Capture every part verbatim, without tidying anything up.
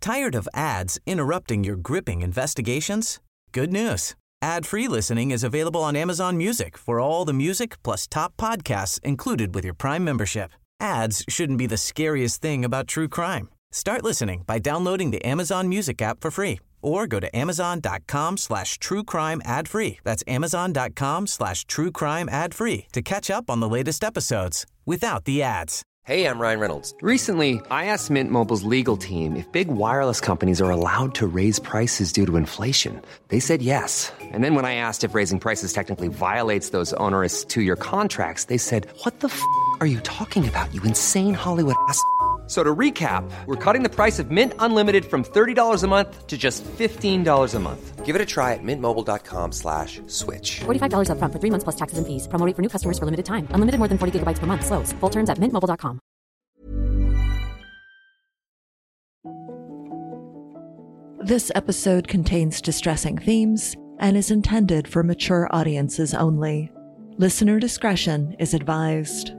Tired of ads interrupting your gripping investigations? Good news. Ad-free listening is available on Amazon Music for all the music plus top podcasts included with your Prime membership. Ads shouldn't be the scariest thing about true crime. Start listening by downloading the Amazon Music app for free or go to amazon.com slash true crime ad free. That's amazon.com slash true crime ad free to catch up on the latest episodes without the ads. Hey, I'm Ryan Reynolds. Recently, I asked Mint Mobile's legal team if big wireless companies are allowed to raise prices due to inflation. They said yes. And then when I asked if raising prices technically violates those onerous two-year contracts, they said, what the f*** are you talking about, you insane Hollywood ass f- So to recap, we're cutting the price of Mint Unlimited from thirty dollars a month to just fifteen dollars a month. Give it a try at mintmobile.com slash switch. forty-five dollars up front for three months plus taxes and fees. Promo rate for new customers for limited time. Unlimited more than forty gigabytes per month. Slows full terms at mint mobile dot com. This episode contains distressing themes and is intended for mature audiences only. Listener discretion is advised.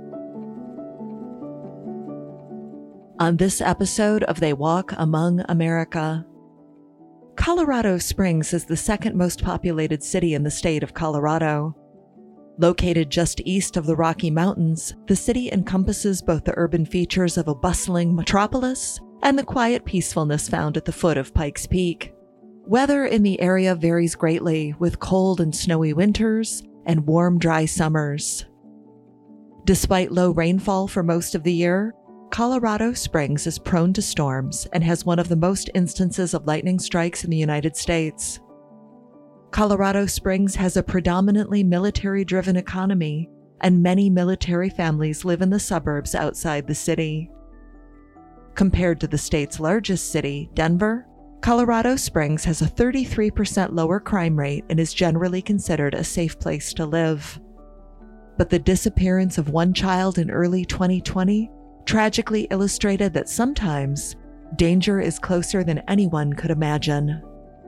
On this episode of They Walk Among America, Colorado Springs is the second most populated city in the state of Colorado. Located just east of the Rocky Mountains, the city encompasses both the urban features of a bustling metropolis and the quiet peacefulness found at the foot of Pikes Peak. Weather in the area varies greatly, with cold and snowy winters and warm, dry summers. Despite low rainfall for most of the year, Colorado Springs is prone to storms and has one of the most instances of lightning strikes in the United States. Colorado Springs has a predominantly military-driven economy, and many military families live in the suburbs outside the city. Compared to the state's largest city, Denver, Colorado Springs has a thirty-three percent lower crime rate and is generally considered a safe place to live. But the disappearance of one child in early twenty twenty tragically illustrated that sometimes danger is closer than anyone could imagine.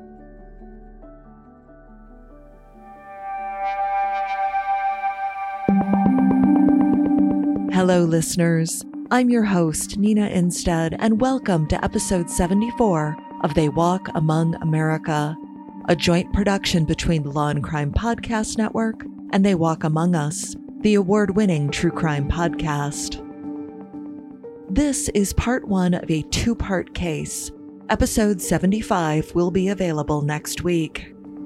Hello, listeners. I'm your host, Nina Instead, and welcome to episode seventy-four of They Walk Among America, a joint production between the Law and Crime Podcast Network and They Walk Among Us, the award-winning true crime podcast. This is part one of a two-part case. Episode seventy-five will be available next week.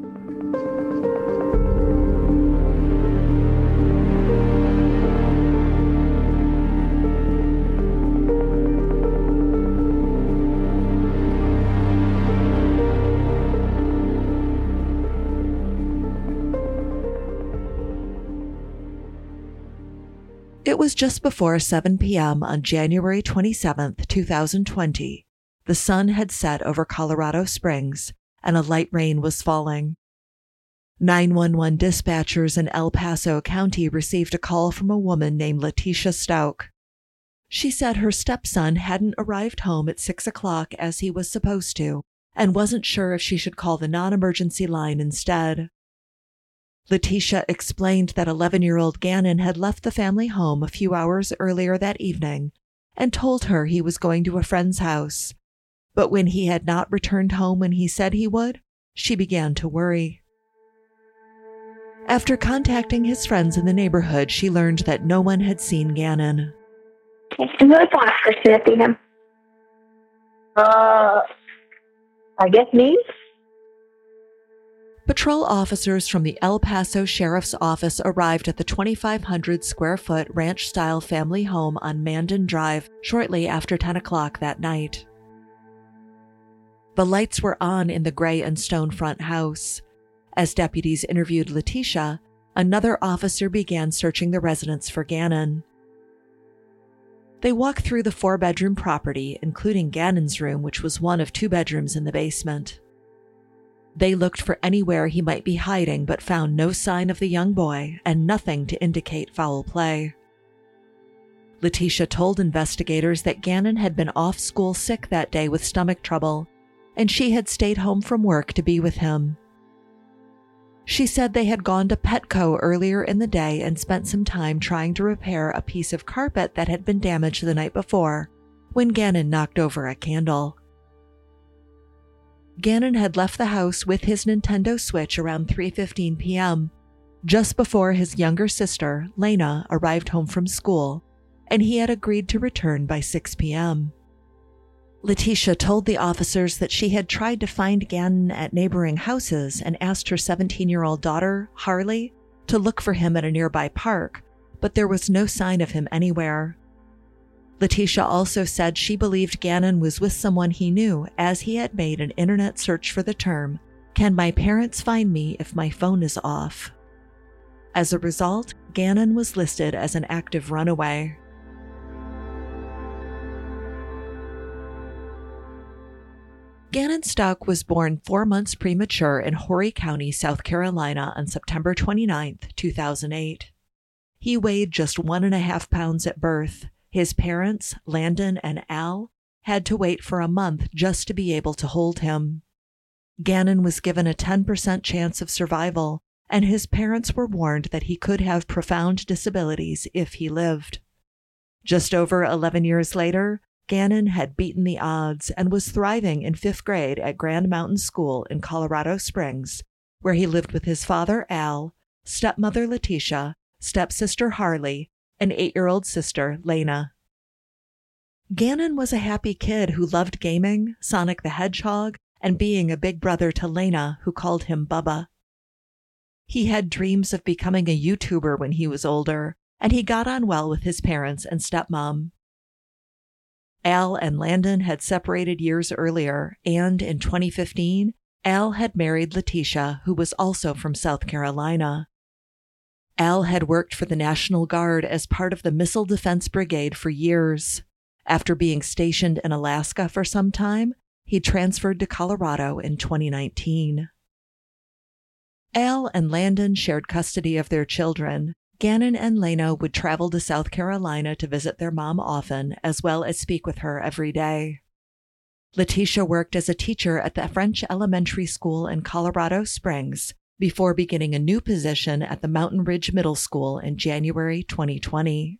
It was just before seven p.m. on January twenty-seventh, twenty twenty. The sun had set over Colorado Springs, and a light rain was falling. nine one one dispatchers in El Paso County received a call from a woman named Letitia Stauch. She said her stepson hadn't arrived home at six o'clock as he was supposed to, and wasn't sure if she should call the non-emergency line instead. Letitia explained that eleven-year-old Gannon had left the family home a few hours earlier that evening and told her he was going to a friend's house. But when he had not returned home when he said he would, she began to worry. After contacting his friends in the neighborhood, she learned that no one had seen Gannon. Okay, and who is the last person to see him? Uh, I guess me? Patrol officers from the El Paso Sheriff's Office arrived at the twenty-five hundred square foot ranch-style family home on Mandan Drive shortly after ten o'clock that night. The lights were on in the gray and stone front house. As deputies interviewed Letitia, another officer began searching the residence for Gannon. They walked through the four-bedroom property, including Gannon's room, which was one of two bedrooms in the basement. They looked for anywhere he might be hiding, but found no sign of the young boy and nothing to indicate foul play. Letitia told investigators that Gannon had been off school sick that day with stomach trouble, and she had stayed home from work to be with him. She said they had gone to Petco earlier in the day and spent some time trying to repair a piece of carpet that had been damaged the night before, when Gannon knocked over a candle. Gannon had left the house with his Nintendo Switch around three fifteen p.m., just before his younger sister, Lena, arrived home from school, and he had agreed to return by six p.m. Letitia told the officers that she had tried to find Gannon at neighboring houses and asked her seventeen-year-old daughter, Harley, to look for him at a nearby park, but there was no sign of him anywhere. Letitia also said she believed Gannon was with someone he knew, as he had made an internet search for the term, "Can my parents find me if my phone is off?" As a result, Gannon was listed as an active runaway. Gannon Stuck was born four months premature in Horry County, South Carolina on September twenty-ninth, two thousand eight. He weighed just one and a half pounds at birth. His parents, Landon and Al, had to wait for a month just to be able to hold him. Gannon was given a ten percent chance of survival, and his parents were warned that he could have profound disabilities if he lived. Just over eleven years later, Gannon had beaten the odds and was thriving in fifth grade at Grand Mountain School in Colorado Springs, where he lived with his father, Al, stepmother, Letitia, stepsister, Harley, and eight-year-old sister, Lena. Gannon was a happy kid who loved gaming, Sonic the Hedgehog, and being a big brother to Lena, who called him Bubba. He had dreams of becoming a YouTuber when he was older, and he got on well with his parents and stepmom. Al and Landon had separated years earlier, and in twenty fifteen, Al had married Letitia, who was also from South Carolina. Al had worked for the National Guard as part of the Missile Defense Brigade for years. After being stationed in Alaska for some time, he transferred to Colorado in twenty nineteen. Al and Landon shared custody of their children. Gannon and Lena would travel to South Carolina to visit their mom often, as well as speak with her every day. Letitia worked as a teacher at the French Elementary School in Colorado Springs before beginning a new position at the Mountain Ridge Middle School in January twenty twenty.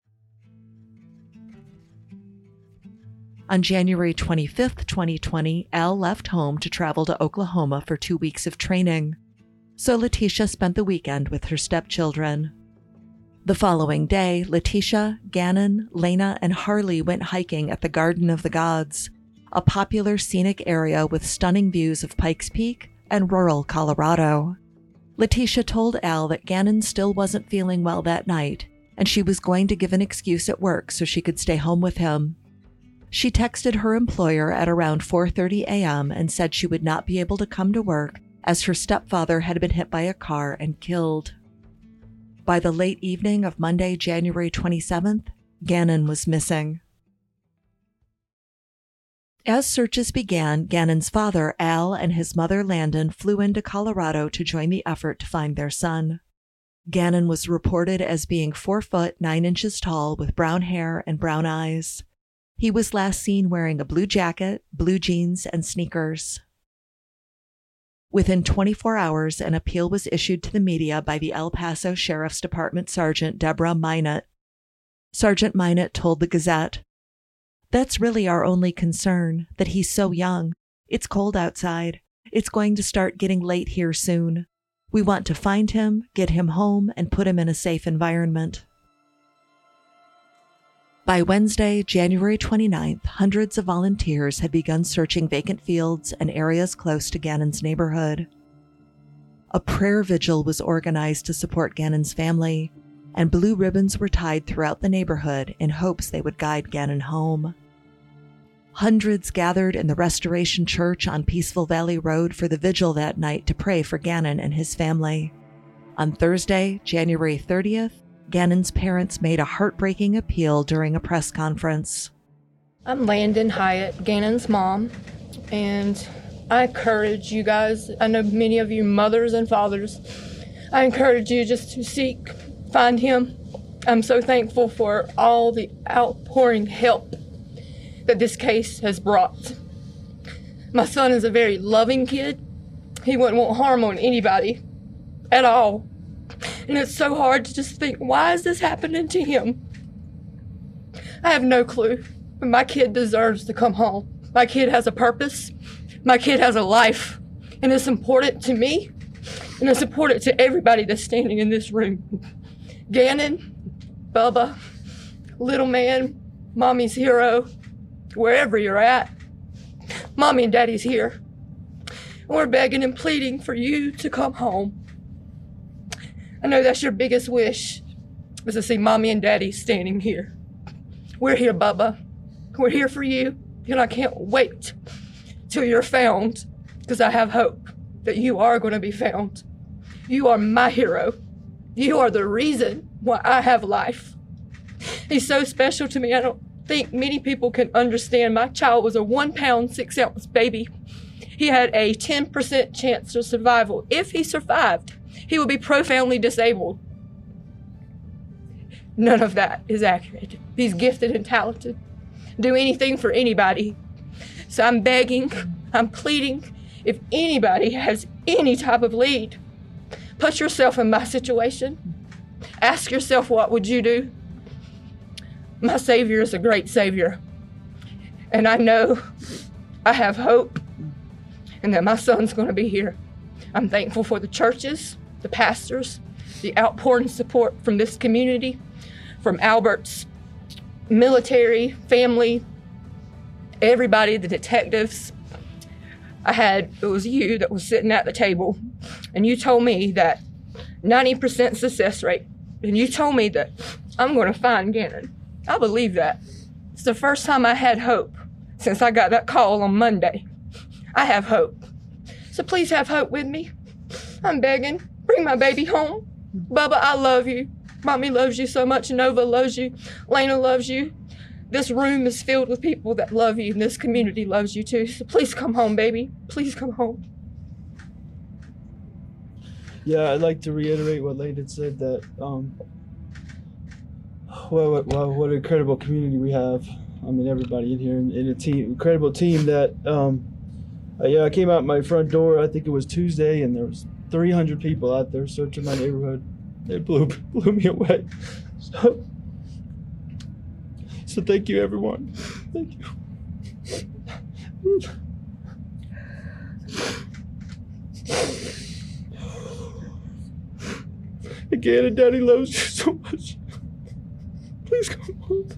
On January twenty-fifth, twenty twenty, Al left home to travel to Oklahoma for two weeks of training, so Letitia spent the weekend with her stepchildren. The following day, Letitia, Gannon, Lena, and Harley went hiking at the Garden of the Gods, a popular scenic area with stunning views of Pikes Peak and rural Colorado. Letitia told Al that Gannon still wasn't feeling well that night, and she was going to give an excuse at work so she could stay home with him. She texted her employer at around four thirty a.m. and said she would not be able to come to work as her stepfather had been hit by a car and killed. By the late evening of Monday, January twenty-seventh, Gannon was missing. As searches began, Gannon's father, Al, and his mother, Landon, flew into Colorado to join the effort to find their son. Gannon was reported as being four foot nine inches tall with brown hair and brown eyes. He was last seen wearing a blue jacket, blue jeans, and sneakers. Within twenty-four hours, an appeal was issued to the media by the El Paso Sheriff's Department Sergeant Deborah Minot. Sergeant Minot told the Gazette, "That's really our only concern, that he's so young. It's cold outside. It's going to start getting late here soon. We want to find him, get him home, and put him in a safe environment." By Wednesday, January twenty-ninth, hundreds of volunteers had begun searching vacant fields and areas close to Gannon's neighborhood. A prayer vigil was organized to support Gannon's family, and blue ribbons were tied throughout the neighborhood in hopes they would guide Gannon home. Hundreds gathered in the Restoration Church on Peaceful Valley Road for the vigil that night to pray for Gannon and his family. On Thursday, January thirtieth, Gannon's parents made a heartbreaking appeal during a press conference. I'm Landon Hyatt, Gannon's mom, and I encourage you guys, I know many of you mothers and fathers, I encourage you just to seek, find him. I'm so thankful for all the outpouring help that this case has brought. My son is a very loving kid. He wouldn't want harm on anybody at all. And it's so hard to just think, why is this happening to him? I have no clue, but my kid deserves to come home. My kid has a purpose. My kid has a life, and it's important to me, and it's important to everybody that's standing in this room. Gannon, Bubba, little man, mommy's hero, wherever you're at, mommy and daddy's here. And we're begging and pleading for you to come home. I know that's your biggest wish, is to see mommy and daddy standing here. We're here, Bubba. We're here for you, and I can't wait till you're found, because I have hope that you are going to be found. You are my hero. You are the reason why I have life. He's so special to me. I don't think many people can understand. My child was a one pound, six ounce baby. He had a ten percent chance of survival. If he survived, he would be profoundly disabled. None of that is accurate. He's gifted and talented. Do anything for anybody. So I'm begging, I'm pleading, if anybody has any type of lead, put yourself in my situation. Ask yourself, what would you do? My Savior is a great Savior. And I know I have hope and that my son's going to be here. I'm thankful for the churches, the pastors, the outpouring support from this community, from Albert's military, family, everybody, the detectives. I had, it was you that was sitting at the table, and you told me that ninety percent success rate, and you told me that I'm going to find Gannon. I believe that. It's the first time I had hope since I got that call on Monday. I have hope. So please have hope with me. I'm begging. Bring my baby home. Bubba, I love you. Mommy loves you so much. Nova loves you. Lena loves you. This room is filled with people that love you, and this community loves you too. So please come home, baby. Please come home. Yeah, I'd like to reiterate what Lena said, that um, well, what, well, what an incredible community we have. I mean, everybody in here, in a team, incredible team that, um, uh, yeah, I came out my front door, I think it was Tuesday, and there was three hundred people out there searching my neighborhood. It blew, blew me away. So, so thank you, everyone. Thank you. Again, and Daddy loves you so much. Please come home.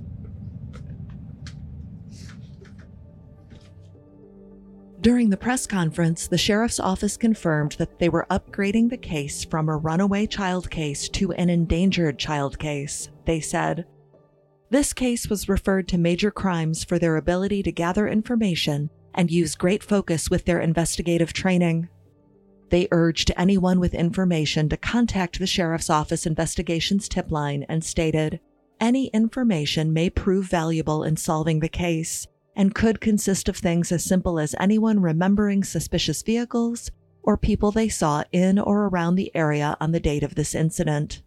During the press conference, the sheriff's office confirmed that they were upgrading the case from a runaway child case to an endangered child case. They said, "This case was referred to major crimes for their ability to gather information and use great focus with their investigative training." They urged anyone with information to contact the sheriff's office investigations tip line and stated, "Any information may prove valuable in solving the case and could consist of things as simple as anyone remembering suspicious vehicles or people they saw in or around the area on the date of this incident."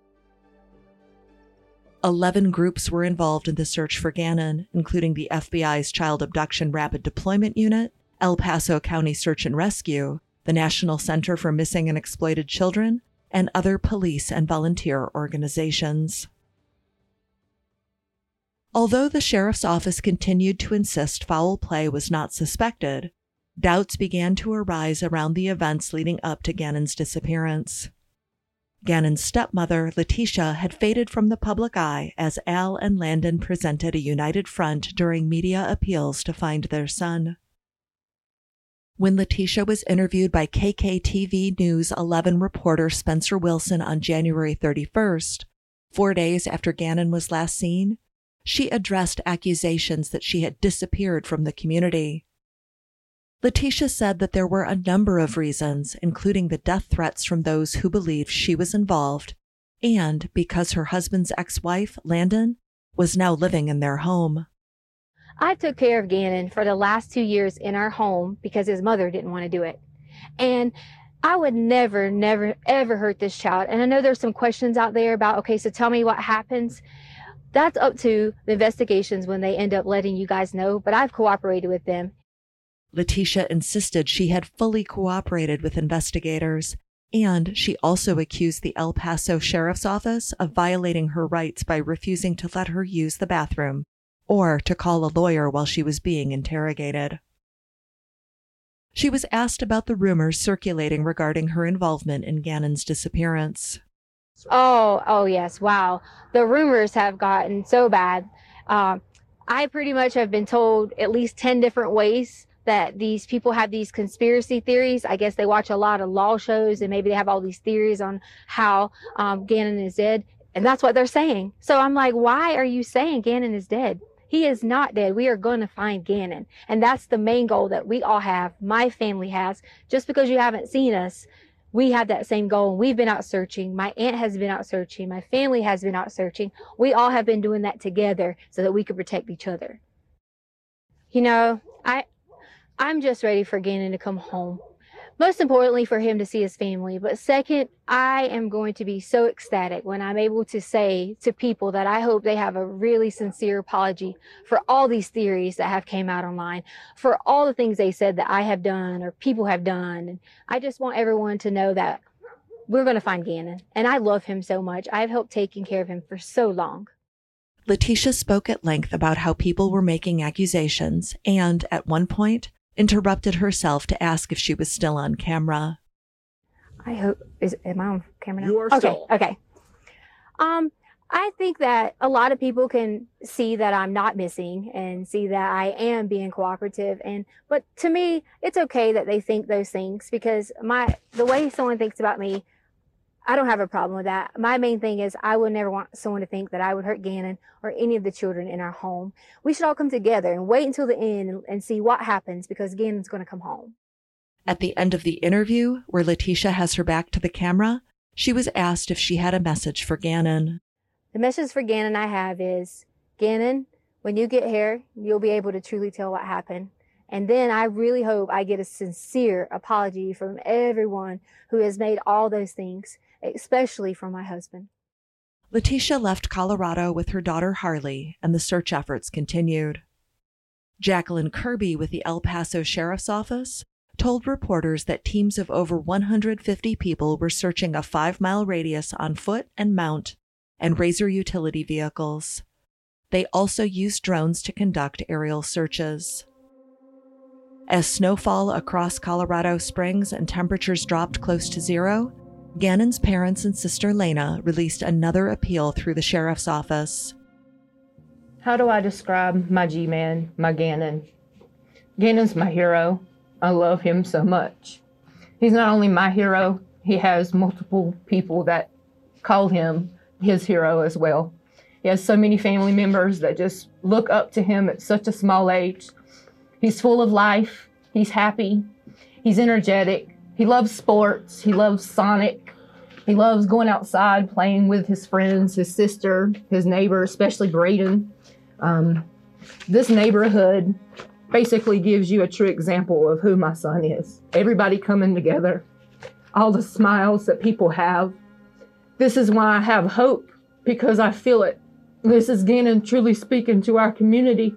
Eleven groups were involved in the search for Gannon, including the F B I's Child Abduction Rapid Deployment Unit, El Paso County Search and Rescue, the National Center for Missing and Exploited Children, and other police and volunteer organizations. Although the sheriff's office continued to insist foul play was not suspected, doubts began to arise around the events leading up to Gannon's disappearance. Gannon's stepmother, Letitia, had faded from the public eye as Al and Landon presented a united front during media appeals to find their son. When Letitia was interviewed by K K T V News eleven reporter Spencer Wilson on January thirty-first, four days after Gannon was last seen, she addressed accusations that she had disappeared from the community. Letitia said that there were a number of reasons, including the death threats from those who believed she was involved, and because her husband's ex-wife, Landon, was now living in their home. I took care of Gannon for the last two years in our home because his mother didn't want to do it. And I would never, never, ever hurt this child. And I know there's some questions out there about, okay, so tell me what happens. That's up to the investigations when they end up letting you guys know, but I've cooperated with them. Letitia insisted she had fully cooperated with investigators, and she also accused the El Paso Sheriff's Office of violating her rights by refusing to let her use the bathroom or to call a lawyer while she was being interrogated. She was asked about the rumors circulating regarding her involvement in Gannon's disappearance. Oh, oh yes, wow. The rumors have gotten so bad. Uh, I pretty much have been told at least ten different ways that these people have these conspiracy theories. I guess they watch a lot of law shows and maybe they have all these theories on how um, Gannon is dead. And that's what they're saying. So I'm like, why are you saying Gannon is dead? He is not dead. We are going to find Gannon. And that's the main goal that we all have. My family has. Just because you haven't seen us, we have that same goal. And we've been out searching. My aunt has been out searching. My family has been out searching. We all have been doing that together so that we could protect each other. You know, I, I'm just ready for Gannon to come home. Most importantly, for him to see his family. But second, I am going to be so ecstatic when I'm able to say to people that I hope they have a really sincere apology for all these theories that have came out online, for all the things they said that I have done or people have done. And I just want everyone to know that we're going to find Gannon. And I love him so much. I've helped taking care of him for so long. Letitia spoke at length about how people were making accusations and, at one point, interrupted herself to ask if she was still on camera. I hope, is, am I on camera now? You are okay, still. Okay. Um, I think that a lot of people can see that I'm not missing and see that I am being cooperative. And, but to me, it's okay that they think those things because my, the way someone thinks about me, I don't have a problem with that. My main thing is I would never want someone to think that I would hurt Gannon or any of the children in our home. We should all come together and wait until the end and, and see what happens because Gannon's going to come home. At the end of the interview, where Letitia has her back to the camera, she was asked if she had a message for Gannon. The message for Gannon I have is, Gannon, when you get here, you'll be able to truly tell what happened. And then I really hope I get a sincere apology from everyone who has made all those things, especially from my husband. Letitia left Colorado with her daughter Harley, and the search efforts continued. Jacqueline Kirby with the El Paso Sheriff's Office told reporters that teams of over one hundred fifty people were searching a five-mile radius on foot and mount and Razor utility vehicles. They also used drones to conduct aerial searches. As snowfall across Colorado Springs and temperatures dropped close to zero, Gannon's parents and sister Lena released another appeal through the sheriff's office. How do I describe my G-Man, my Gannon? Gannon's my hero. I love him so much. He's not only my hero, he has multiple people that call him his hero as well. He has so many family members that just look up to him at such a small age. He's full of life. He's happy. He's energetic. He loves sports. He loves Sonic. He loves going outside, playing with his friends, his sister, his neighbor, especially Braden. Um, this neighborhood basically gives you a true example of who my son is. Everybody coming together, all the smiles that people have. This is why I have hope, because I feel it. This is Gannon truly speaking to our community.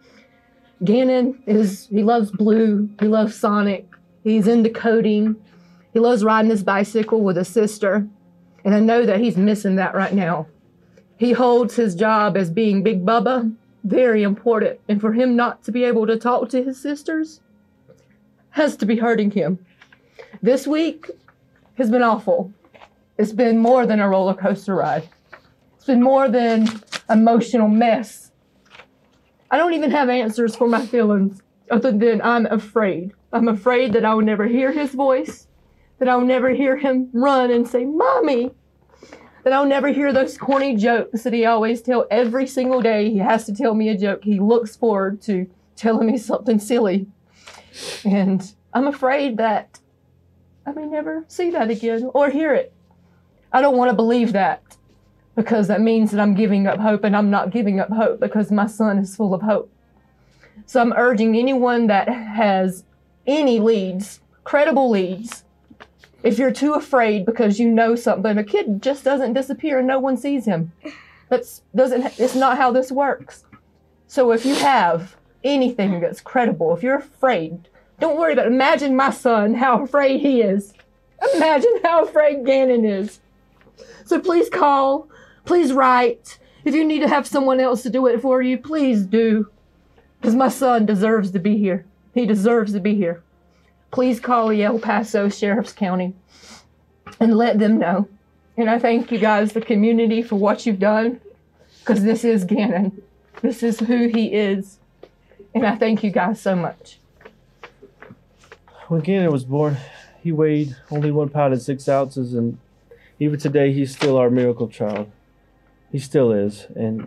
Gannon is, he loves blue, he loves Sonic, he's into coding, he loves riding his bicycle with his sister, and I know that he's missing that right now. He holds his job as being Big Bubba very important, and for him not to be able to talk to his sisters has to be hurting him. This week has been awful. It's been more than a roller coaster ride. It's been more than emotional mess. I don't even have answers for my feelings other than I'm afraid. I'm afraid that I will never hear his voice, that I will never hear him run and say, "Mommy," that I'll never hear those corny jokes that he always tells every single day. He has to tell me a joke. He looks forward to telling me something silly. And I'm afraid that I may never see that again or hear it. I don't want to believe that, because that means that I'm giving up hope, and I'm not giving up hope because my son is full of hope. So I'm urging anyone that has any leads, credible leads, if you're too afraid because you know something, a kid just doesn't disappear and no one sees him. That's doesn't. It's not how this works. So if you have anything that's credible, if you're afraid, don't worry about it. Imagine my son, how afraid he is. Imagine how afraid Gannon is. So please call, please write. If you need to have someone else to do it for you, please do. Because my son deserves to be here. He deserves to be here. please call the El Paso Sheriff's County and let them know. And I thank you guys, the community, for what you've done, because this is Gannon. This is who he is. And I thank you guys so much. When Gannon was born, he weighed only one pound and six ounces, and even today, he's still our miracle child. He still is, and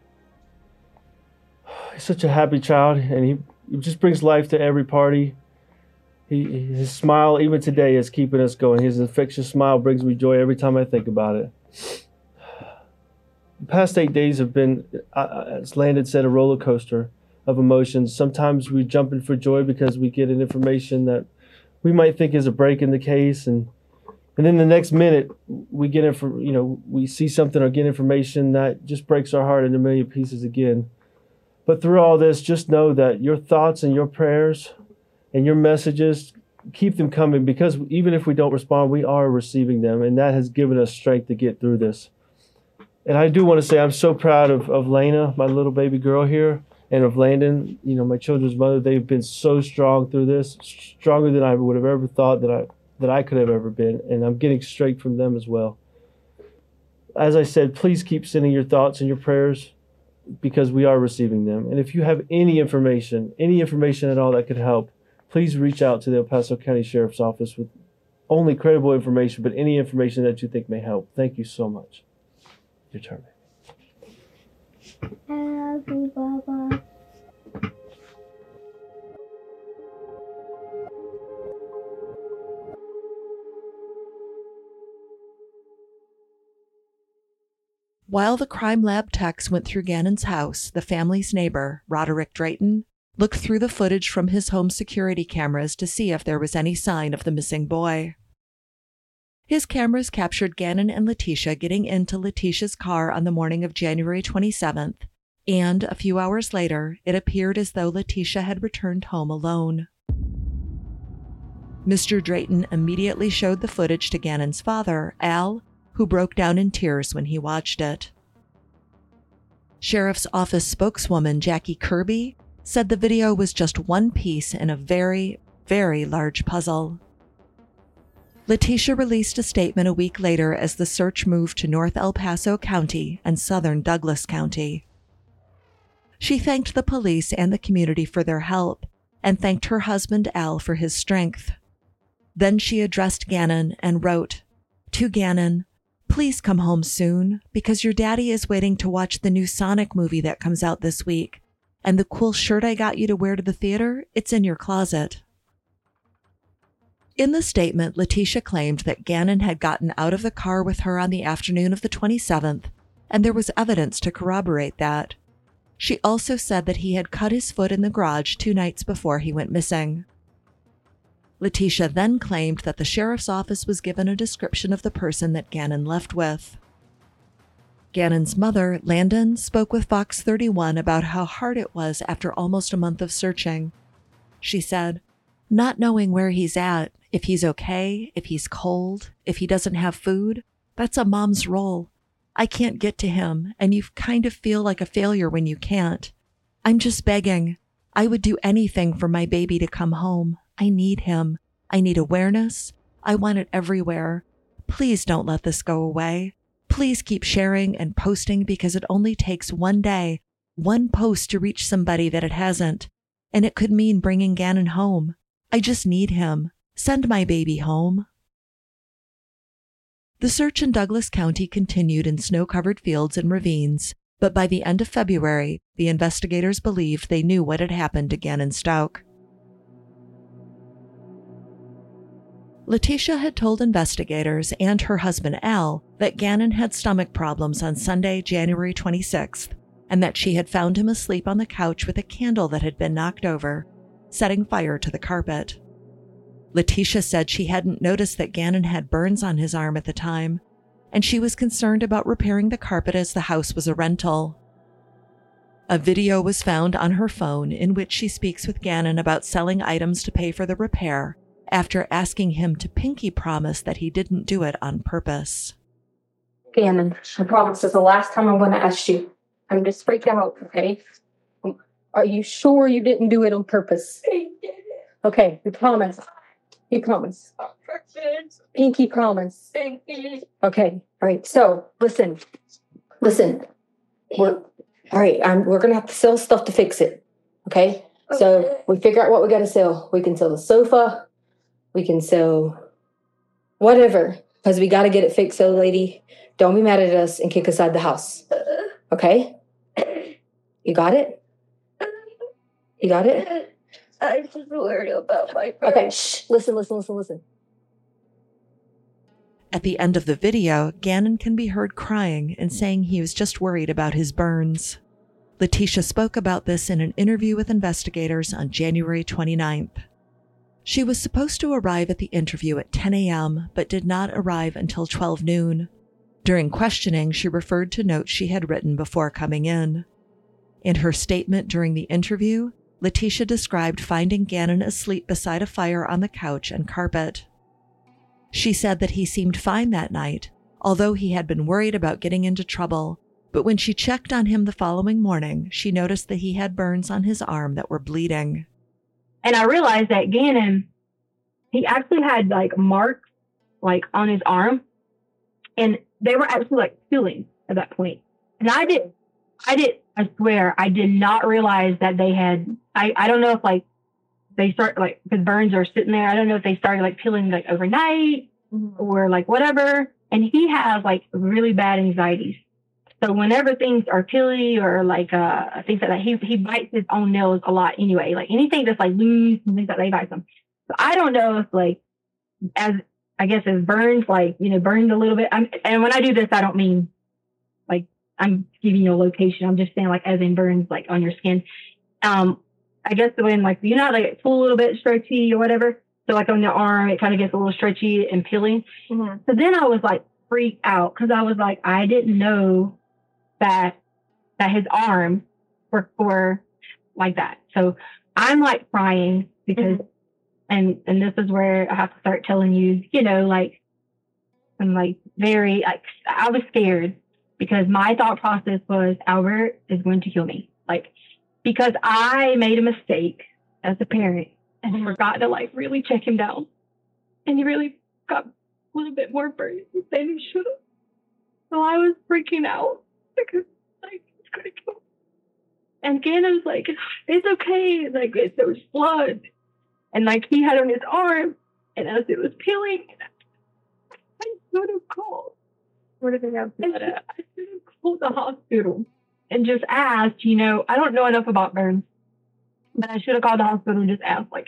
he's such a happy child, and he, he just brings life to every party. He, his smile, even today, is keeping us going. His infectious smile brings me joy every time I think about it. The past eight days have been, uh, as Landon said, a roller coaster of emotions. Sometimes we jump in for joy because we get an information that we might think is a break in the case, and and then the next minute we get in for, you know, we see something or get information that just breaks our heart into a million pieces again. But through all this, just know that your thoughts and your prayers and your messages, keep them coming, because even if we don't respond, we are receiving them, and that has given us strength to get through this. And I do want to say I'm so proud of, of Lena, my little baby girl here, and of Landon, you know, my children's mother. They've been so strong through this, stronger than I would have ever thought that I that I could have ever been, and I'm getting strength from them as well. As I said, please keep sending your thoughts and your prayers, because we are receiving them. And if you have any information, any information at all that could help, please reach out to the El Paso County Sheriff's Office with only credible information, but any information that you think may help. Thank you so much. Your turn. I love you, Baba. While the crime lab techs went through Gannon's house, the family's neighbor, Roderick Drayton, looked through the footage from his home security cameras to see if there was any sign of the missing boy. His cameras captured Gannon and Letitia getting into Letitia's car on the morning of January twenty-seventh, and a few hours later, it appeared as though Letitia had returned home alone. Mister Drayton immediately showed the footage to Gannon's father, Al, who broke down in tears when he watched it. Sheriff's Office spokeswoman Jackie Kirby said the video was just one piece in a very, very large puzzle. Letitia released a statement a week later as the search moved to North El Paso County and southern Douglas County. She thanked the police and the community for their help and thanked her husband Al for his strength. Then she addressed Gannon and wrote, "To Gannon, please come home soon, because your daddy is waiting to watch the new Sonic movie that comes out this week, and the cool shirt I got you to wear to the theater, it's in your closet." In the statement, Letitia claimed that Gannon had gotten out of the car with her on the afternoon of the twenty-seventh, and there was evidence to corroborate that. She also said that he had cut his foot in the garage two nights before he went missing. Letitia then claimed that the sheriff's office was given a description of the person that Gannon left with. Gannon's mother, Landon, spoke with Fox thirty-one about how hard it was after almost a month of searching. She said, "Not knowing where he's at, if he's okay, if he's cold, if he doesn't have food, that's a mom's role. I can't get to him, and you kind of feel like a failure when you can't. I'm just begging. I would do anything for my baby to come home. I need him. I need awareness. I want it everywhere. Please don't let this go away. Please keep sharing and posting, because it only takes one day, one post to reach somebody that it hasn't, and it could mean bringing Gannon home. I just need him. Send my baby home." The search in Douglas County continued in snow-covered fields and ravines, but by the end of February, the investigators believed they knew what had happened to Gannon Stauch. Letitia had told investigators and her husband Al that Gannon had stomach problems on Sunday, January twenty-sixth, and that she had found him asleep on the couch with a candle that had been knocked over, setting fire to the carpet. Letitia said she hadn't noticed that Gannon had burns on his arm at the time, and she was concerned about repairing the carpet as the house was a rental. A video was found on her phone in which she speaks with Gannon about selling items to pay for the repair, after asking him to pinky promise that he didn't do it on purpose. "Gannon, I promise this is the last time I'm going to ask you. I'm just freaked out, okay? Are you sure you didn't do it on purpose? Okay, we promise. You promise. Pinky promise. Okay. All right. So listen, listen. We're all right. I'm, we're gonna have to sell stuff to fix it. Okay. So we figure out what we got to sell. We can sell the sofa. We can sell whatever, because we got to get it fixed. So, lady, don't be mad at us and kick us out of the house. Okay? You got it? You got it? I'm just worried about my friend. Okay. Shh. Listen, listen, listen, listen. At the end of the video, Gannon can be heard crying and saying he was just worried about his burns. Letitia spoke about this in an interview with investigators on January twenty-ninth. She was supposed to arrive at the interview at ten a.m., but did not arrive until twelve noon. During questioning, she referred to notes she had written before coming in. In her statement during the interview, Letitia described finding Gannon asleep beside a fire on the couch and carpet. She said that he seemed fine that night, although he had been worried about getting into trouble. But when she checked on him the following morning, she noticed that he had burns on his arm that were bleeding. And I realized that Gannon, he actually had like marks like on his arm, and they were actually like peeling at that point. And I did, I did, I swear, I did not realize that they had, I, I don't know if like they start like, because burns are sitting there. I don't know if they started like peeling like overnight mm-hmm. or like whatever. And he has like really bad anxieties. So whenever things are peely or like uh things like that, he he bites his own nails a lot anyway. Like anything that's like loose and things like that, he bites them. So I don't know if like as I guess as burns, like you know, burns a little bit. I'm, and when I do this, I don't mean like I'm giving you a location. I'm just saying like as in burns like on your skin. Um, I guess when like you know like it's a little bit stretchy or whatever. So like on the arm, it kind of gets a little stretchy and peeling. Mm-hmm. So then I was like freaked out because I was like I didn't know that that his arms were, were like that. So I'm like crying because, mm-hmm. and and this is where I have to start telling you, you know, like, I'm like very, like, I was scared because my thought process was Albert is going to kill me. Like, because I made a mistake as a parent and mm-hmm. forgot to like really check him down. And he really got a little bit more burnt than he should have. So I was freaking out. Because like it's gonna kill me. And Gannon was like, it's okay, like it, there was blood. And like he had on his arm, and as it was peeling, I should have called. What did they have blood at? I should have called the hospital and just asked, you know, I don't know enough about burns, but I should have called the hospital and just asked, like,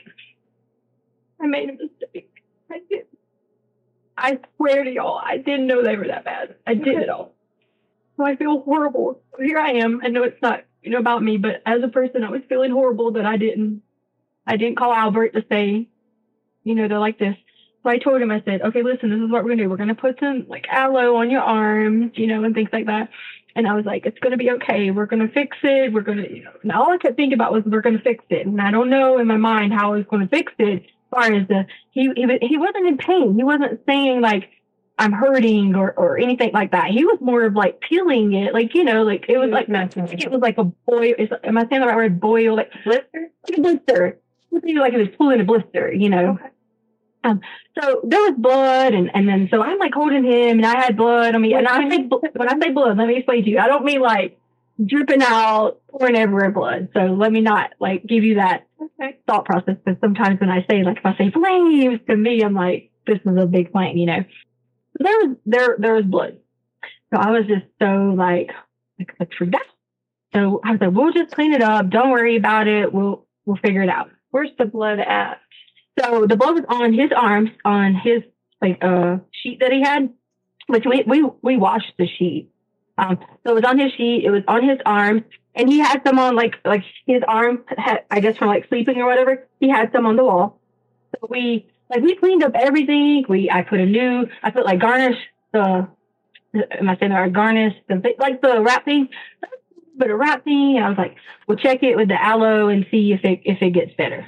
I made a mistake. I did. I swear to y'all, I didn't know they were that bad. I did it all. So I feel horrible. Here I am. I know it's not, you know, about me, but as a person, I was feeling horrible that I didn't, I didn't call Albert to say, you know, they're like this. So I told him, I said, okay, listen, this is what we're going to do. We're going to put some like aloe on your arms, you know, and things like that. And I was like, it's going to be okay. We're going to fix it. We're going to, you know, and all I kept thinking about was we're going to fix it. And I don't know in my mind how I was going to fix it as far as the, he, he, he wasn't in pain. He wasn't saying like, I'm hurting or, or anything like that. He was more of like peeling it, like, you know, like it was like, it was like a boil. Is, am I saying the right word? Boil, like blister? Like a blister. Like it was pulling a blister, you know. Okay. Um, so there was blood, and, and then so I'm like holding him, and I had blood on me. And I say, when I say blood, let me explain to you. I don't mean like dripping out, pouring everywhere blood. So let me not like give you that okay. thought process. Because sometimes when I say like if I say flames to me, I'm like this is a big flame, you know. There was there there was blood, so I was just so like like, like freaked out. So I was like, we'll just clean it up. Don't worry about it. We'll we'll figure it out. Where's the blood at? So the blood was on his arms, on his like uh sheet that he had, which we we we washed the sheet. Um, so it was on his sheet. It was on his arms, and he had some on like like his arm had, I guess from like sleeping or whatever. He had some on the wall. So we. Like we cleaned up everything. We, I put a new, I put like garnish the, am I saying that? Garnish the like the wrap thing, but a wrap thing. And I was like, we'll check it with the aloe and see if it if it gets better.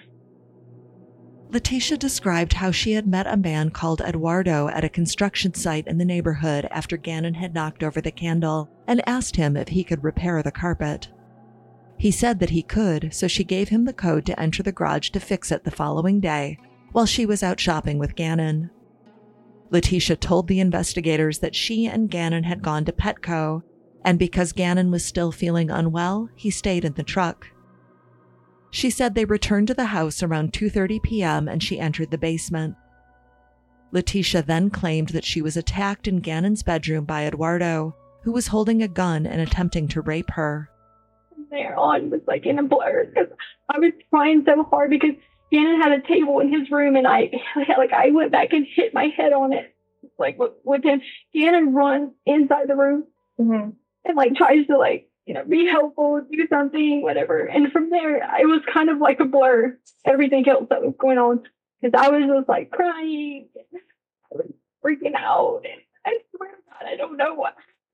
Letitia described how she had met a man called Eduardo at a construction site in the neighborhood after Gannon had knocked over the candle and asked him if he could repair the carpet. He said that he could, so she gave him the code to enter the garage to fix it the following day. while she was out shopping with Gannon. Letitia told the investigators that she and Gannon had gone to Petco, and because Gannon was still feeling unwell, he stayed in the truck. She said they returned to the house around two thirty p.m. and she entered the basement. Letitia then claimed that she was attacked in Gannon's bedroom by Eduardo, who was holding a gun and attempting to rape her. From there on was like in a blur because I was trying so hard because Gannon had a table in his room and I like I went back and hit my head on it like with, with him. Gannon runs inside the room mm-hmm. and like tries to like you know be helpful, do something, whatever. And from there, it was kind of like a blur. Everything else that was going on because I was just like crying, I was freaking out, and I swear to God, I don't know what.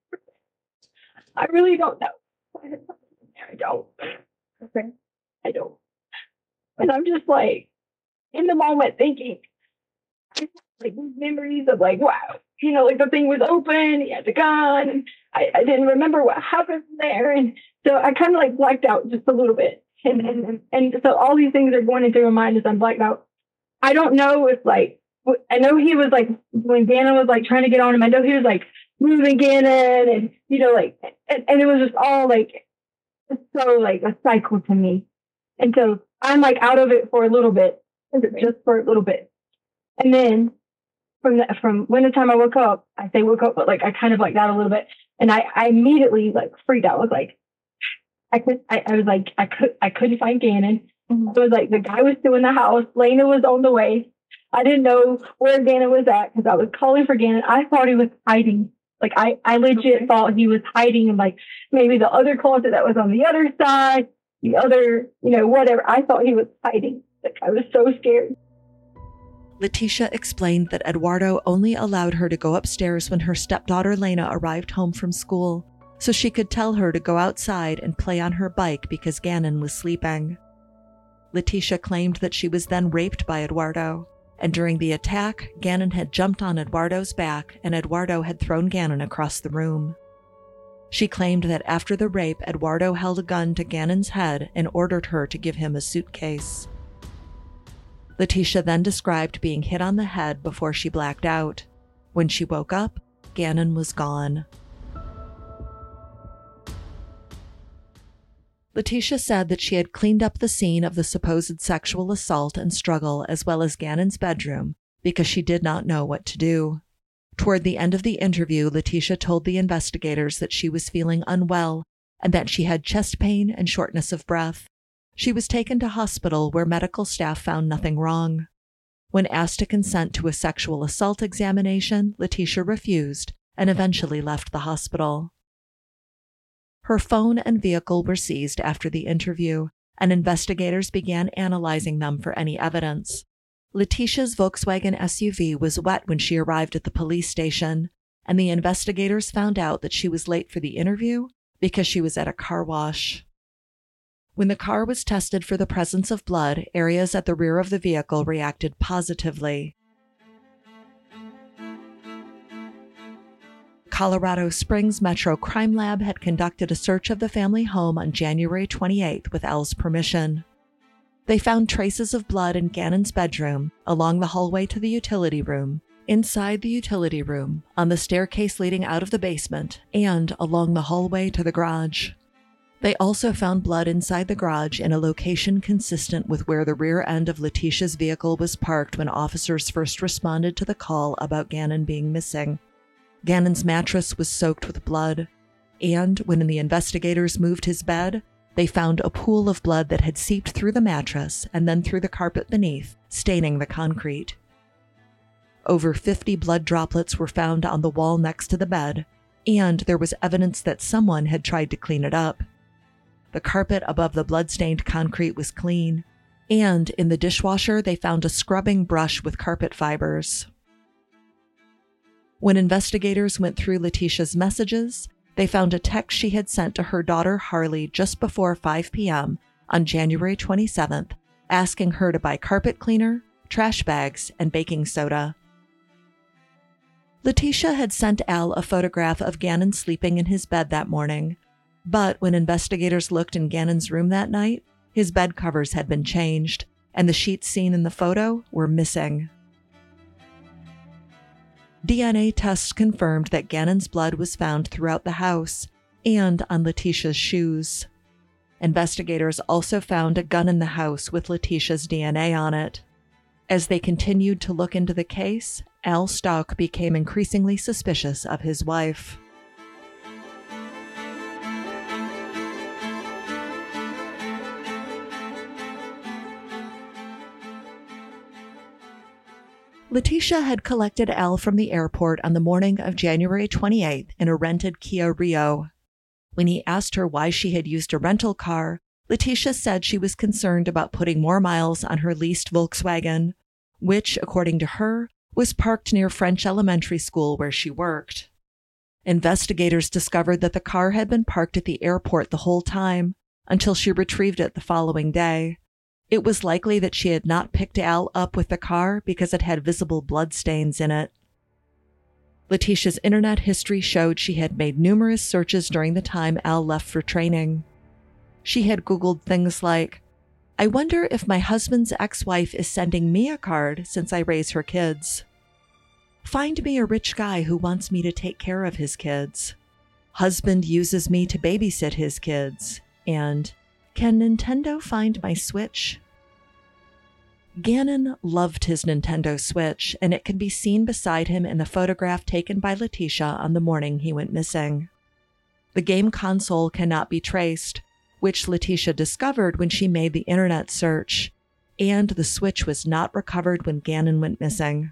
I really don't know. I don't. Okay. I don't. And I'm just like, in the moment thinking, like these memories of like, wow, you know, like the thing was open, he had the gun, and I, I didn't remember what happened there. And so I kind of like blacked out just a little bit. And, and, and so all these things are going into my mind as I'm blacked out. I don't know if like, I know he was like, when Gannon was like trying to get on him, I know he was like, moving Gannon and, you know, like, and, and it was just all like, so like a cycle to me. And so I'm like out of it for a little bit, just for a little bit. And then from the, from when the time I woke up, I say woke up, but like I kind of like that a little bit. And I, I immediately like freaked out. I was like, I could, I, I was like, I could, I couldn't find Gannon. Mm-hmm. It was like the guy was still in the house. Lena was on the way. I didn't know where Gannon was at because I was calling for Gannon. I thought he was hiding. Like, I, I legit thought he was hiding in, like, maybe the other closet that was on the other side, the other, you know, whatever. I thought he was hiding. Like, I was so scared. Letitia explained that Eduardo only allowed her to go upstairs when her stepdaughter Lena arrived home from school, so she could tell her to go outside and play on her bike because Gannon was sleeping. Letitia claimed that she was then raped by Eduardo. And during the attack, Gannon had jumped on Eduardo's back and Eduardo had thrown Gannon across the room. She claimed that after the rape, Eduardo held a gun to Gannon's head and ordered her to give him a suitcase. Letitia then described being hit on the head before she blacked out. When she woke up, Gannon was gone. Letitia said that she had cleaned up the scene of the supposed sexual assault and struggle as well as Gannon's bedroom because she did not know what to do. Toward the end of the interview, Letitia told the investigators that she was feeling unwell and that she had chest pain and shortness of breath. She was taken to hospital where medical staff found nothing wrong. When asked to consent to a sexual assault examination, Letitia refused and eventually left the hospital. Her phone and vehicle were seized after the interview, and investigators began analyzing them for any evidence. Letitia's Volkswagen S U V was wet when she arrived at the police station, and the investigators found out that she was late for the interview because she was at a car wash. When the car was tested for the presence of blood, areas at the rear of the vehicle reacted positively. Colorado Springs Metro Crime Lab had conducted a search of the family home on January twenty-eighth with Elle's permission. They found traces of blood in Gannon's bedroom, along the hallway to the utility room, inside the utility room, on the staircase leading out of the basement, and along the hallway to the garage. They also found blood inside the garage in a location consistent with where the rear end of Letitia's vehicle was parked when officers first responded to the call about Gannon being missing. Gannon's mattress was soaked with blood, and when the investigators moved his bed, they found a pool of blood that had seeped through the mattress and then through the carpet beneath, staining the concrete. Over fifty blood droplets were found on the wall next to the bed, and there was evidence that someone had tried to clean it up. The carpet above the blood-stained concrete was clean, and in the dishwasher they found a scrubbing brush with carpet fibers. When investigators went through Letitia's messages, they found a text she had sent to her daughter Harley just before five p.m. on January twenty-seventh, asking her to buy carpet cleaner, trash bags, and baking soda. Letitia had sent Al a photograph of Gannon sleeping in his bed that morning, but when investigators looked in Gannon's room that night, his bed covers had been changed, and the sheets seen in the photo were missing. D N A tests confirmed that Gannon's blood was found throughout the house and on Leticia's shoes. Investigators also found a gun in the house with Leticia's D N A on it. As they continued to look into the case, Al Stauch became increasingly suspicious of his wife. Leticia had collected Al from the airport on the morning of January twenty-eighth in a rented Kia Rio. When he asked her why she had used a rental car, Leticia said she was concerned about putting more miles on her leased Volkswagen, which, according to her, was parked near French Elementary School where she worked. Investigators discovered that the car had been parked at the airport the whole time until she retrieved it the following day. It was likely that she had not picked Al up with the car because it had visible bloodstains in it. Leticia's internet history showed she had made numerous searches during the time Al left for training. She had Googled things like, "I wonder if my husband's ex-wife is sending me a card since I raise her kids. Find me a rich guy who wants me to take care of his kids. Husband uses me to babysit his kids." And, "Can Nintendo find my Switch?" Gannon loved his Nintendo Switch, and it can be seen beside him in the photograph taken by Leticia on the morning he went missing. The game console cannot be traced, which Leticia discovered when she made the internet search, and the Switch was not recovered when Gannon went missing.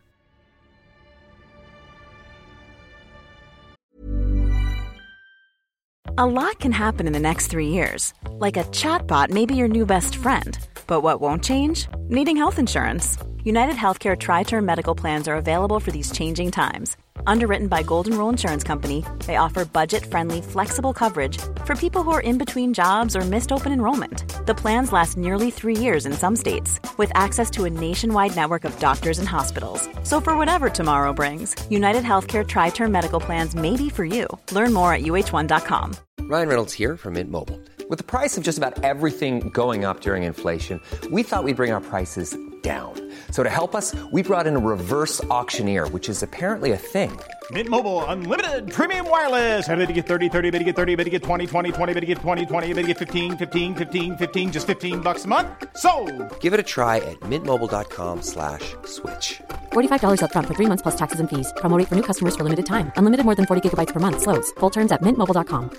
A lot can happen in the next three years. Like a chatbot may be your new best friend. But what won't change? Needing health insurance. United Healthcare Tri-Term Medical Plans are available for these changing times. Underwritten by Golden Rule Insurance Company, they offer budget-friendly, flexible coverage for people who are in between jobs or missed open enrollment. The plans last nearly three years in some states, with access to a nationwide network of doctors and hospitals. So for whatever tomorrow brings, United Healthcare Tri-Term Medical Plans may be for you. Learn more at U H one dot com. Ryan Reynolds here from Mint Mobile. With the price of just about everything going up during inflation, we thought we'd bring our prices down. So to help us, we brought in a reverse auctioneer, which is apparently a thing. Mint Mobile Unlimited Premium Wireless. How to get thirty, thirty, how to get thirty, how to get twenty, twenty, twenty, how to get twenty, twenty, how to get fifteen, fifteen, fifteen, fifteen, just fifteen bucks a month? Sold! Give it a try at mintmobile.com slash switch. forty-five dollars up front for three months plus taxes and fees. Promo rate for new customers for limited time. Unlimited more than forty gigabytes per month. Slows full terms at mint mobile dot com.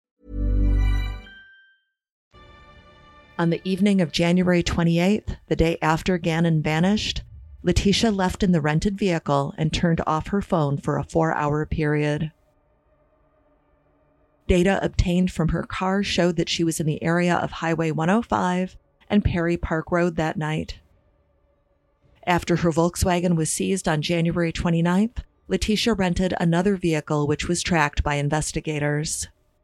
On the evening of January twenty-eighth, the day after Gannon vanished, Leticia left in the rented vehicle and turned off her phone for a four-hour period. Data obtained from her car showed that she was in the area of Highway one oh five and Perry Park Road that night. After her Volkswagen was seized on January twenty-ninth, Leticia rented another vehicle which was tracked by investigators.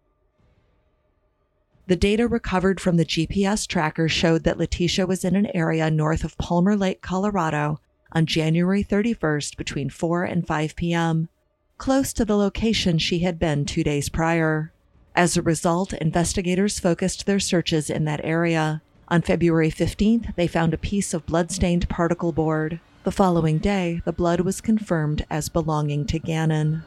The data recovered from the G P S tracker showed that Leticia was in an area north of Palmer Lake, Colorado, on January thirty-first between four and five p.m., close to the location she had been two days prior. As a result, investigators focused their searches in that area. On February fifteenth, they found a piece of blood-stained particle board. The following day, the blood was confirmed as belonging to Gannon.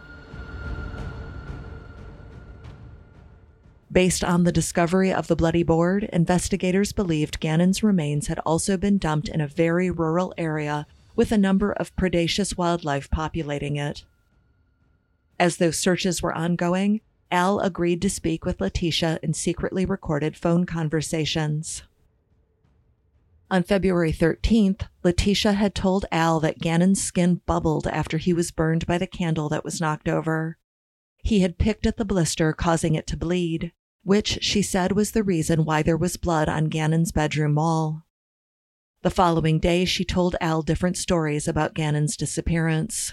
Based on the discovery of the bloody board, investigators believed Gannon's remains had also been dumped in a very rural area with a number of predaceous wildlife populating it. As those searches were ongoing, Al agreed to speak with Leticia in secretly recorded phone conversations. On February thirteenth, Leticia had told Al that Gannon's skin bubbled after he was burned by the candle that was knocked over. He had picked at the blister, causing it to bleed, which she said was the reason why there was blood on Gannon's bedroom wall. The following day, she told Al different stories about Gannon's disappearance.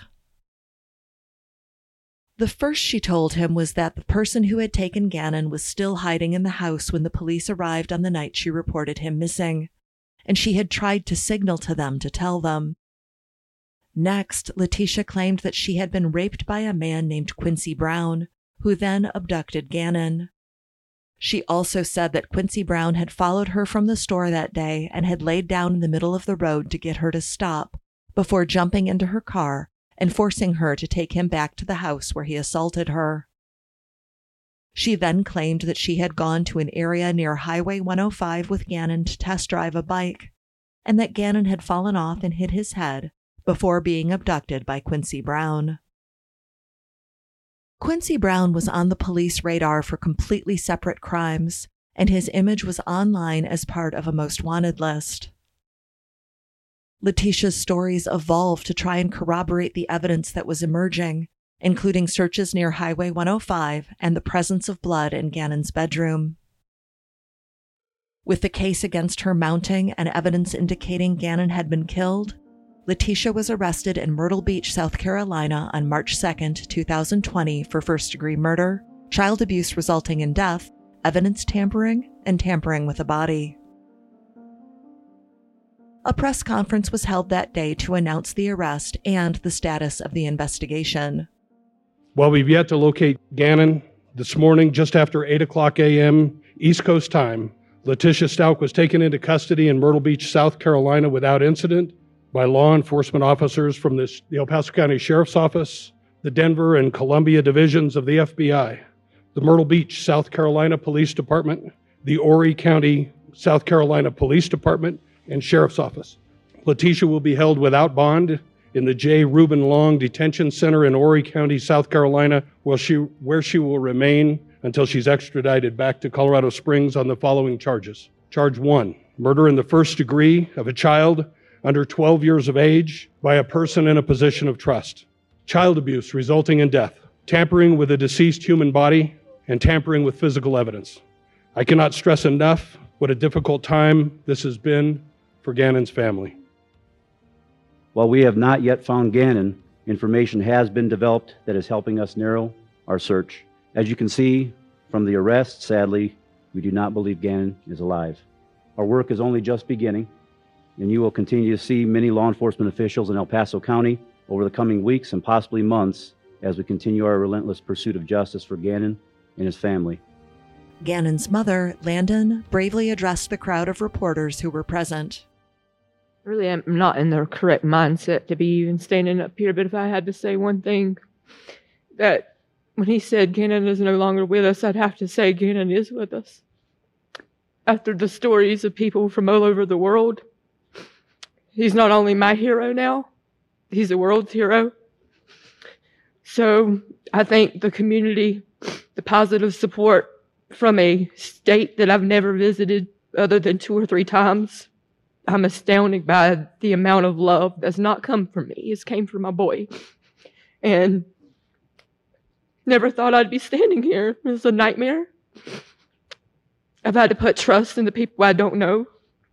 The first she told him was that the person who had taken Gannon was still hiding in the house when the police arrived on the night she reported him missing, and she had tried to signal to them to tell them. Next, Leticia claimed that she had been raped by a man named Quincy Brown, who then abducted Gannon. She also said that Quincy Brown had followed her from the store that day and had laid down in the middle of the road to get her to stop before jumping into her car and forcing her to take him back to the house where he assaulted her. She then claimed that she had gone to an area near Highway one oh five with Gannon to test drive a bike, and that Gannon had fallen off and hit his head before being abducted by Quincy Brown. Quincy Brown was on the police radar for completely separate crimes, and his image was online as part of a most wanted list. Letitia's stories evolved to try and corroborate the evidence that was emerging, including searches near Highway one oh five and the presence of blood in Gannon's bedroom. With the case against her mounting and evidence indicating Gannon had been killed, Letitia was arrested in Myrtle Beach, South Carolina on March second, twenty twenty for first-degree murder, child abuse resulting in death, evidence tampering, and tampering with a body. A press conference was held that day to announce the arrest and the status of the investigation. Well, we've yet to locate Gannon. This morning, just after eight o'clock a.m. East Coast time, Letitia Stout was taken into custody in Myrtle Beach, South Carolina without incident by law enforcement officers from this, the El Paso County Sheriff's Office, the Denver and Columbia divisions of the F B I, the Myrtle Beach, South Carolina Police Department, the Horry County, South Carolina Police Department, and Sheriff's Office. Letitia will be held without bond in the J. Reuben Long Detention Center in Horry County, South Carolina, where she, where she will remain until she's extradited back to Colorado Springs on the following charges. Charge one, murder in the first degree of a child under twelve years of age by a person in a position of trust. Child abuse resulting in death, tampering with a deceased human body, and tampering with physical evidence. I cannot stress enough what a difficult time this has been for Gannon's family. While we have not yet found Gannon, information has been developed that is helping us narrow our search. As you can see from the arrest, sadly, we do not believe Gannon is alive. Our work is only just beginning, and you will continue to see many law enforcement officials in El Paso County over the coming weeks and possibly months as we continue our relentless pursuit of justice for Gannon and his family. Gannon's mother, Landon, bravely addressed the crowd of reporters who were present. Really, I'm not in the correct mindset to be even standing up here, but if I had to say one thing, that when he said Gannon is no longer with us, I'd have to say Gannon is with us. After the stories of people from all over the world, he's not only my hero now, he's the world's hero. So I think the community, the positive support from a state that I've never visited other than two or three times, I'm astounded by the amount of love that's not come from me. It's came from my boy. And never thought I'd be standing here. It was a nightmare. I've had to put trust in the people I don't know.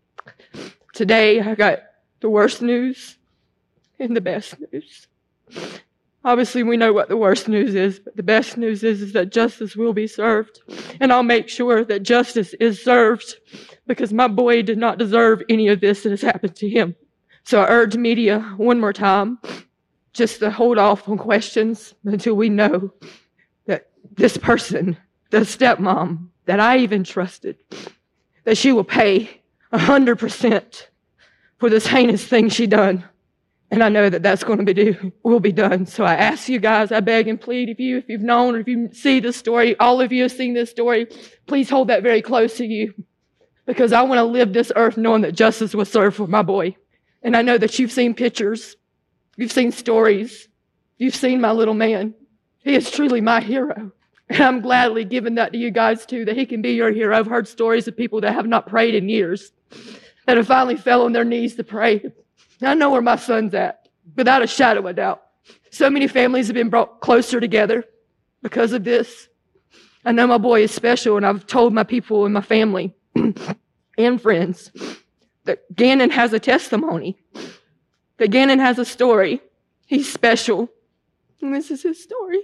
Today, I got the worst news and the best news. Obviously, we know what the worst news is, but the best news is, is that justice will be served. And I'll make sure that justice is served because my boy did not deserve any of this that has happened to him. So I urge media one more time just to hold off on questions until we know that this person, the stepmom that I even trusted, that she will pay one hundred percent for this heinous thing she done. And I know that that's going to be do, will be done. So I ask you guys, I beg and plead of you, if you've known or if you see this story, all of you have seen this story, please hold that very close to you. Because I want to live this earth knowing that justice was served for my boy. And I know that you've seen pictures, you've seen stories, you've seen my little man. He is truly my hero. And I'm gladly giving that to you guys too, that he can be your hero. I've heard stories of people that have not prayed in years, that have finally fell on their knees to pray. I know where my son's at, without a shadow of a doubt. So many families have been brought closer together because of this. I know my boy is special, and I've told my people and my family and friends that Gannon has a testimony, that Gannon has a story. He's special, and this is his story.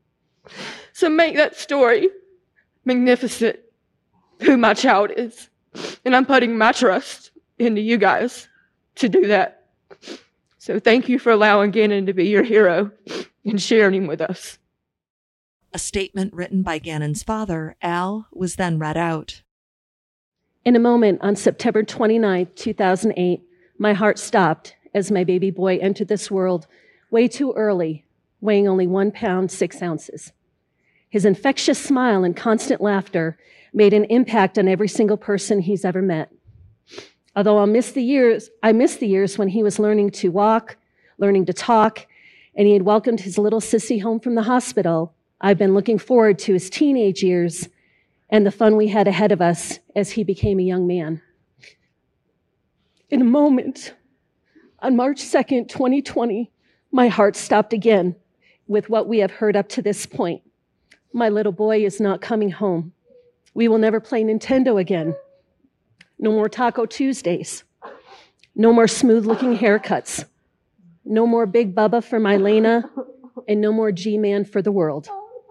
So make that story magnificent, who my child is. And I'm putting my trust into you guys to do that. So thank you for allowing Gannon to be your hero and sharing him with us. A statement written by Gannon's father, Al, was then read out. In a moment on September twenty-ninth, two thousand eight, my heart stopped as my baby boy entered this world way too early, weighing only one pound, six ounces. His infectious smile and constant laughter made an impact on every single person he's ever met. Although I'll miss the years, I miss the years when he was learning to walk, learning to talk, and he had welcomed his little sissy home from the hospital, I've been looking forward to his teenage years and the fun we had ahead of us as he became a young man. In a moment, on March second, twenty twenty, my heart stopped again with what we have heard up to this point. My little boy is not coming home. We will never play Nintendo again. No more Taco Tuesdays. No more smooth-looking haircuts. No more Big Bubba for my Lena, and no more G-Man for the world.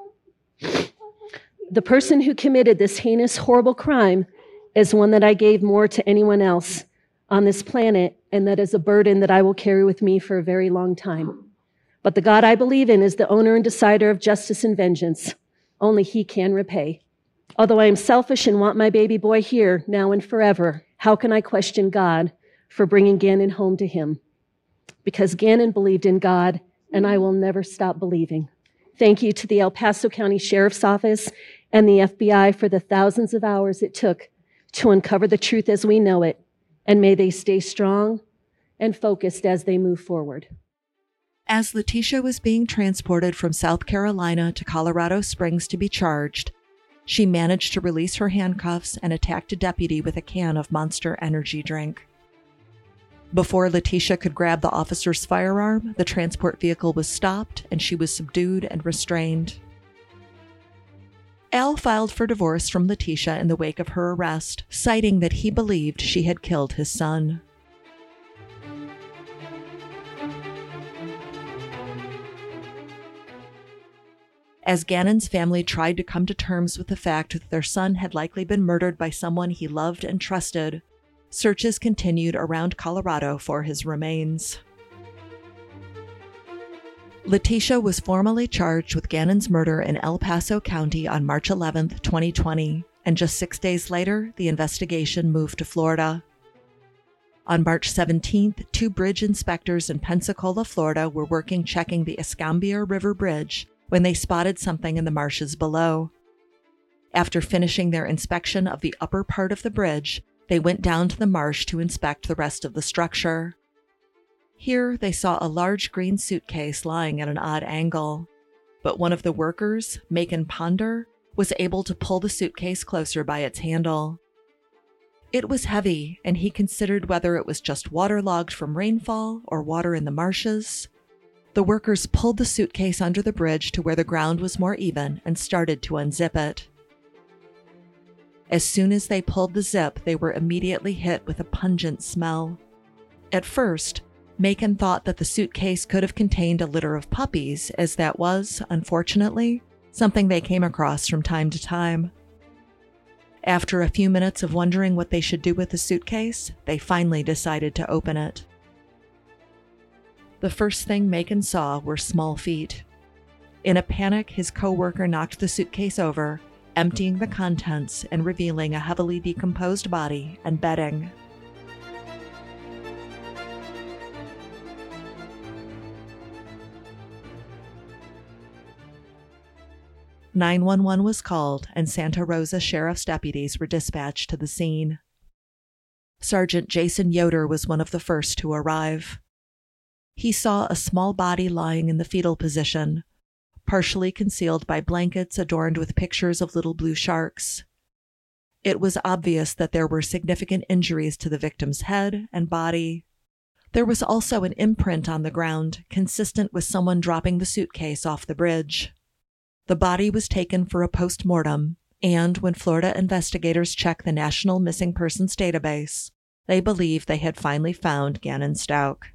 The person who committed this heinous, horrible crime is one that I gave more to anyone else on this planet, and that is a burden that I will carry with me for a very long time. But the God I believe in is the owner and decider of justice and vengeance. Only he can repay. Although I am selfish and want my baby boy here, now and forever, how can I question God for bringing Gannon home to him? Because Gannon believed in God, and I will never stop believing. Thank you to the El Paso County Sheriff's Office and the F B I for the thousands of hours it took to uncover the truth as we know it, and may they stay strong and focused as they move forward. As Letitia was being transported from South Carolina to Colorado Springs to be charged, she managed to release her handcuffs and attacked a deputy with a can of Monster Energy drink. Before Letitia could grab the officer's firearm, the transport vehicle was stopped and she was subdued and restrained. Al filed for divorce from Letitia in the wake of her arrest, citing that he believed she had killed his son. As Gannon's family tried to come to terms with the fact that their son had likely been murdered by someone he loved and trusted, searches continued around Colorado for his remains. Letitia was formally charged with Gannon's murder in El Paso County on March eleventh, twenty twenty, and just six days later, the investigation moved to Florida. On March seventeenth, two bridge inspectors in Pensacola, Florida were working checking the Escambia River Bridge when they spotted something in the marshes below. After finishing their inspection of the upper part of the bridge, they went down to the marsh to inspect the rest of the structure. Here, they saw a large green suitcase lying at an odd angle, but one of the workers, Macon Ponder, was able to pull the suitcase closer by its handle. It was heavy, and he considered whether it was just waterlogged from rainfall or water in the marshes. The workers pulled the suitcase under the bridge to where the ground was more even and started to unzip it. As soon as they pulled the zip, they were immediately hit with a pungent smell. At first, Macon thought that the suitcase could have contained a litter of puppies, as that was, unfortunately, something they came across from time to time. After a few minutes of wondering what they should do with the suitcase, they finally decided to open it. The first thing Macon saw were small feet. In a panic, his co-worker knocked the suitcase over, emptying the contents and revealing a heavily decomposed body and bedding. nine one one was called, and Santa Rosa Sheriff's deputies were dispatched to the scene. Sergeant Jason Yoder was one of the first to arrive. He saw a small body lying in the fetal position, partially concealed by blankets adorned with pictures of little blue sharks. It was obvious that there were significant injuries to the victim's head and body. There was also an imprint on the ground, consistent with someone dropping the suitcase off the bridge. The body was taken for a post-mortem, and when Florida investigators checked the National Missing Persons database, they believed they had finally found Gannon Stauch.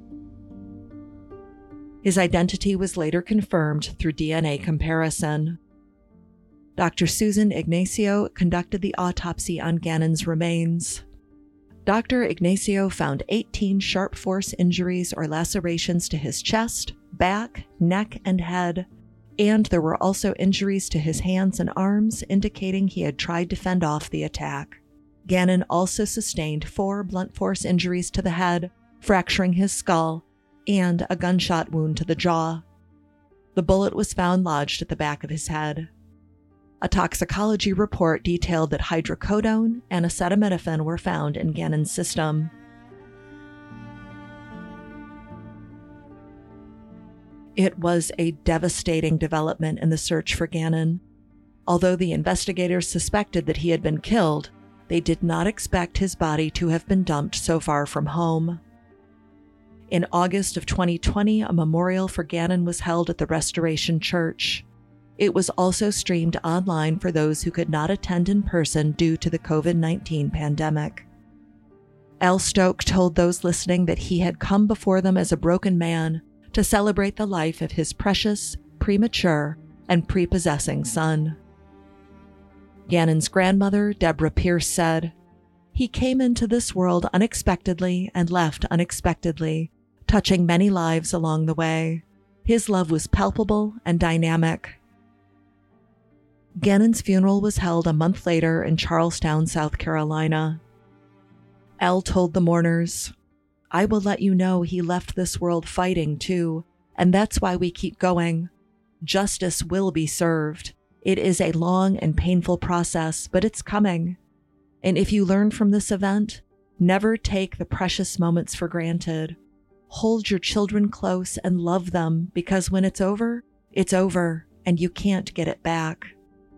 His identity was later confirmed through D N A comparison. Doctor Susan Ignacio conducted the autopsy on Gannon's remains. Doctor Ignacio found eighteen sharp force injuries or lacerations to his chest, back, neck, and head, and there were also injuries to his hands and arms, indicating he had tried to fend off the attack. Gannon also sustained four blunt force injuries to the head, fracturing his skull, and a gunshot wound to the jaw. The bullet was found lodged at the back of his head. A toxicology report detailed that hydrocodone and acetaminophen were found in Gannon's system. It was a devastating development in the search for Gannon. Although the investigators suspected that he had been killed, they did not expect his body to have been dumped so far from home. In August of twenty twenty, a memorial for Gannon was held at the Restoration Church. It was also streamed online for those who could not attend in person due to the covid nineteen pandemic. Al Stoke told those listening that he had come before them as a broken man to celebrate the life of his precious, premature, and prepossessing son. Gannon's grandmother, Deborah Pierce, said, "He came into this world unexpectedly and left unexpectedly, touching many lives along the way. His love was palpable and dynamic." Gannon's funeral was held a month later in Charlestown, South Carolina. Al told the mourners, "I will let you know he left this world fighting too, and that's why we keep going. Justice will be served. It is a long and painful process, but it's coming. And if you learn from this event, never take the precious moments for granted. Hold your children close and love them, because when it's over, it's over, and you can't get it back."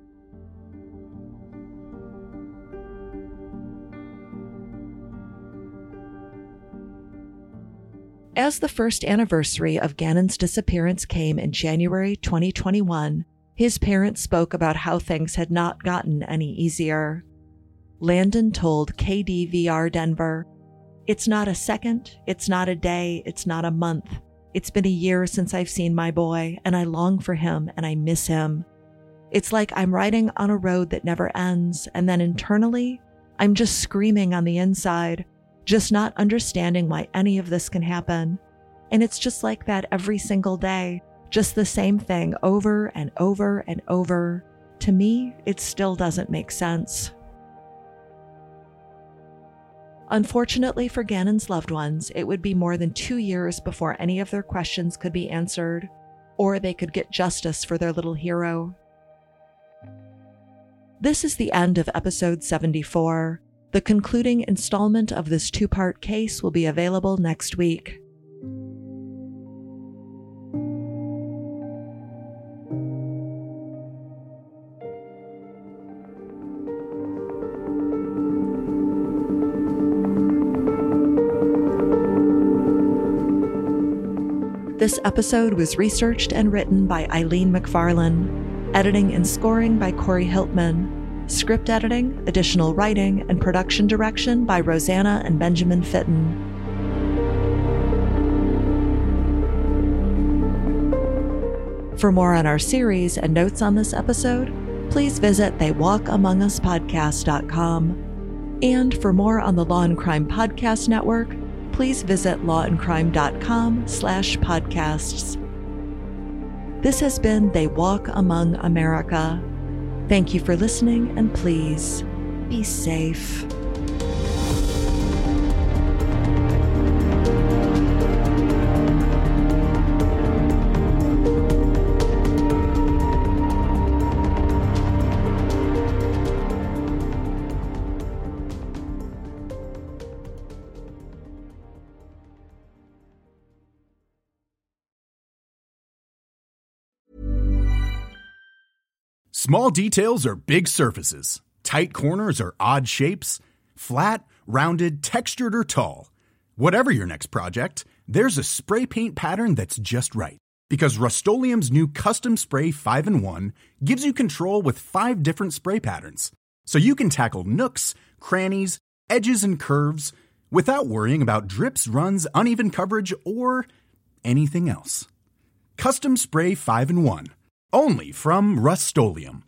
As the first anniversary of Gannon's disappearance came in January twenty twenty-one, his parents spoke about how things had not gotten any easier. Landon told K D V R Denver, "It's not a second, it's not a day, it's not a month. It's been a year since I've seen my boy, and I long for him and I miss him. It's like I'm riding on a road that never ends, and then internally, I'm just screaming on the inside, just not understanding why any of this can happen. And it's just like that every single day, just the same thing over and over and over. To me, it still doesn't make sense." Unfortunately for Gannon's loved ones, it would be more than two years before any of their questions could be answered, or they could get justice for their little hero. This is the end of episode seventy-four. The concluding installment of this two-part case will be available next week. This episode was researched and written by Eileen McFarlane, editing and scoring by Corey Hiltman, script editing, additional writing, and production direction by Rosanna and Benjamin Fitton. For more on our series and notes on this episode, please visit they walk among us podcast dot com. And for more on the Law and Crime Podcast Network, please visit law and crime dot com slash podcasts. This has been They Walk Among America. Thank you for listening, and please be safe. Small details are big surfaces. Tight corners are odd shapes. Flat, rounded, textured, or tall. Whatever your next project, there's a spray paint pattern that's just right. Because Rust-Oleum's new Custom Spray five in one gives you control with five different spray patterns. So you can tackle nooks, crannies, edges, and curves without worrying about drips, runs, uneven coverage, or anything else. Custom Spray five in one. Only from Rust-Oleum.